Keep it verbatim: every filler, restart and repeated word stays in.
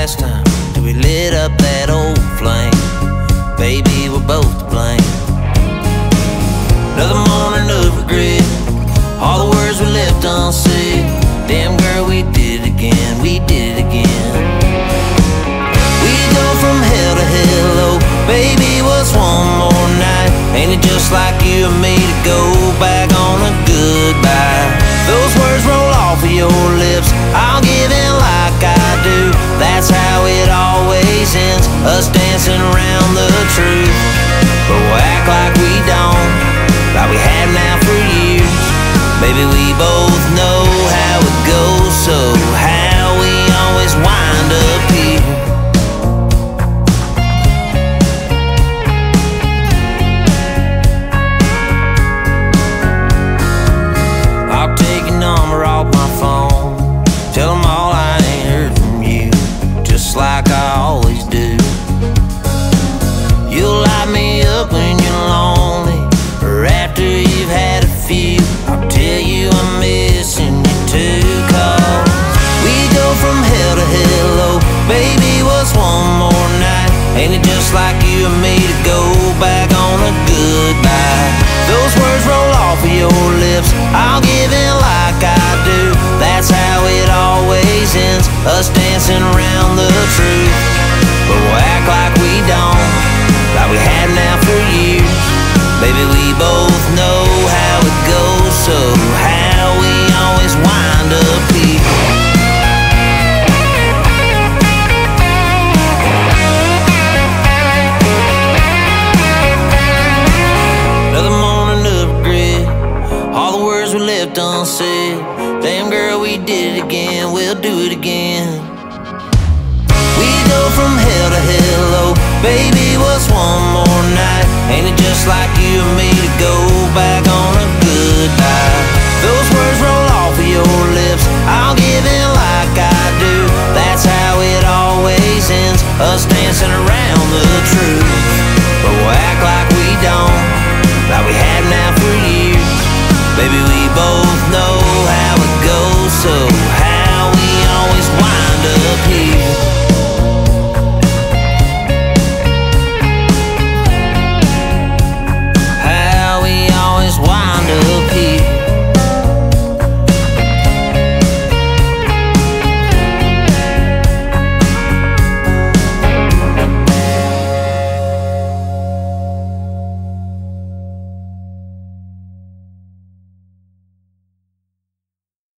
last time till we lit up that old flame. Baby, we're both to blame. Another morning of regret, all the words we left unsaid. Damn girl, we did it again, we did it again. We go from hell to hell, oh baby, what's one more night? Ain't it just like you and me to go back on a goodbye? Those words roll off of your lips, I'll give in like I do. That's how it always ends, us dancing around the truth. But we'll act like we don't, like we have now for years. Baby, we both know how it goes, so how we always wind up here. I'll take your number off my phone, tell them all I ain't heard from you, just like I always do. You'll light me up when you're lonely, or after you've had a few. I'll tell you I'm missing you too, cause we go from hell to hell, oh baby, what's one more night? Ain't it just like you and me to go back on a goodbye? Those words roll off of your lips, I'll give in like I do. That's how it always ends, us dancing around the truth. But we'll act like we don't, like we have now for years. Baby, we both know how it goes, so how we always wind up here. Another morning of regret, all the words we left unsaid. Damn girl, we did it again, we'll do it again.